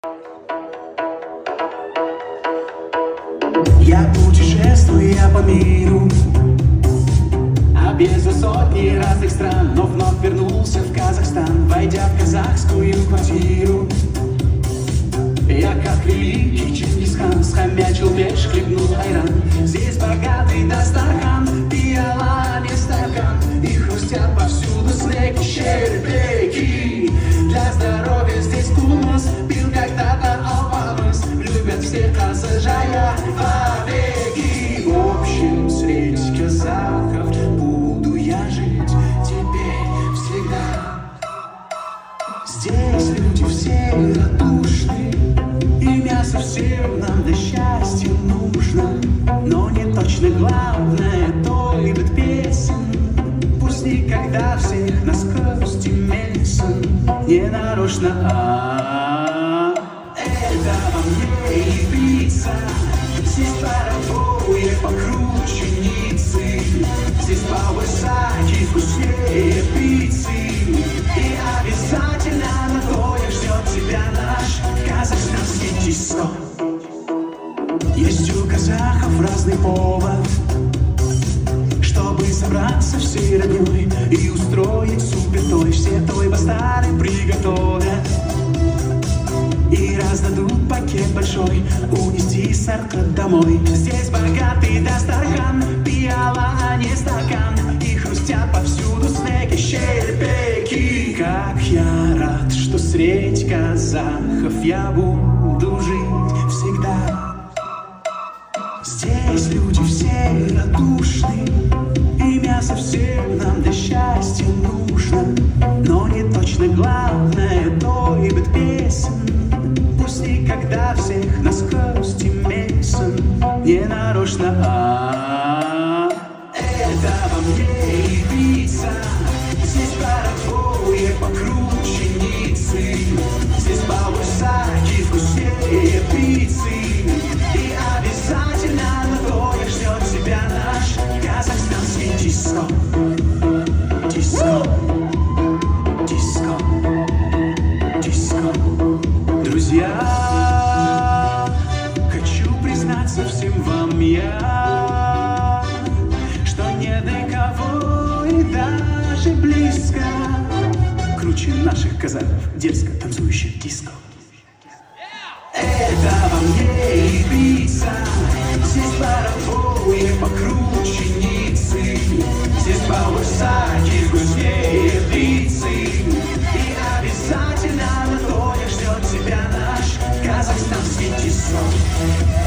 Я путешествуя по миру, объездил сотни разных стран, но вновь вернулся в Казахстан. Войдя в казахскую квартиру, я как великий Чингисхан схомячил печь, хлебнул айран. Здесь богатый дастархан, пиала, не стакан, и хрустят повсюду снеки, щербеки. Для здоровья здесь кумыс, пил когда-то алпамыс. Любят всех, сажая вовеки. В общем, средь казахов буду я жить теперь всегда. Здесь люди все радушны, и мясо всем нам для счастья нужно. Но не точно главное то любит песен. Пусть никогда всех насквозь Мельсон не нарочно. Это во мне и пицца. Здесь паровое покруче Ниццы. Здесь повысаки вкуснее пиццы. И обязательно на твое ждет тебя наш казахстанский диско. Есть у казахов разный повод, чтобы собраться всей роднёй и устроить супертой. Все той бастары приготовят и раздадут пакет большой, унести сарка домой. Здесь богатый дастархан, пиала, а не стакан, и хрустят повсюду снеки, щербеки. Как я рад, что средь казахов я буду жить всегда. Здесь люди все радушны, и мясо всем нам для счастья нужно. Но не точно главное то любит песен. Пусть никогда всех насквозь Мельсон не нарочно. Это во мне и пицца. Здесь паровое покруче Ниццы. Здесь повысаки вкуснее пиццы. И обязательно на твое ждет тебя наш казахстанский диско. Диско, диско, диско. Друзья, хочу признаться всем вам я, что нет никого и даже близко круче наших казахов, дерзко танцующих диско. Это во мне и пицца. Здесь паровое покруче Ниццы. Здесь повысаки вкуснее пиццы. И обязательно на твое ждет тебя наш казахстанский диско.